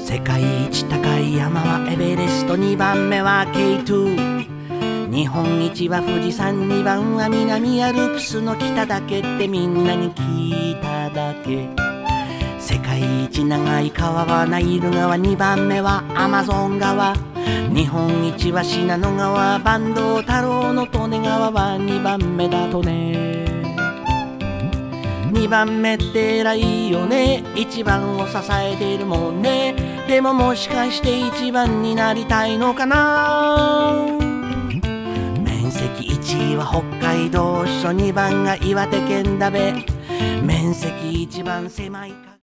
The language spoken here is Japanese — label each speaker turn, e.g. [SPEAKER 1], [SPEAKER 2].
[SPEAKER 1] 世界一高い山はエベレスト、2番目は K2。 日本一は富士山、2番は南アルプスの北だけってみんなに聞いただけ。世界一長い川はナイル川、2番目はアマゾン川。日本一は信濃川、坂東太郎の利根川は2番目だとね。2番目って偉いよね、1番を支えているもんね。でももしかして1番になりたいのかな。面積1位は北海道、2番が岩手県だべ。面積一番狭い